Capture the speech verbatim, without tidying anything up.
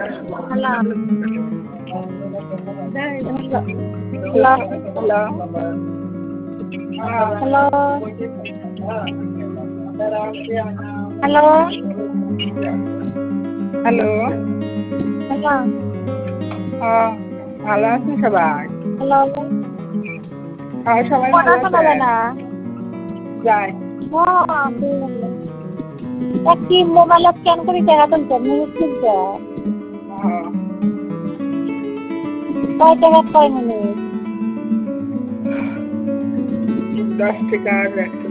Hello hello hello hello hello hello হ্যাঁ ভালো আছেন সবাই? হ্যালো হ্যাঁ সবাই কথা ভালো শোনা আছে? যায় না। যাই একটি মোবাইলে স্ক্যান করে টাকা তুলছে মিনিট তুলছে হ্যাঁ কয় টাকা কয় মিনিট দশ টাকা আর একশো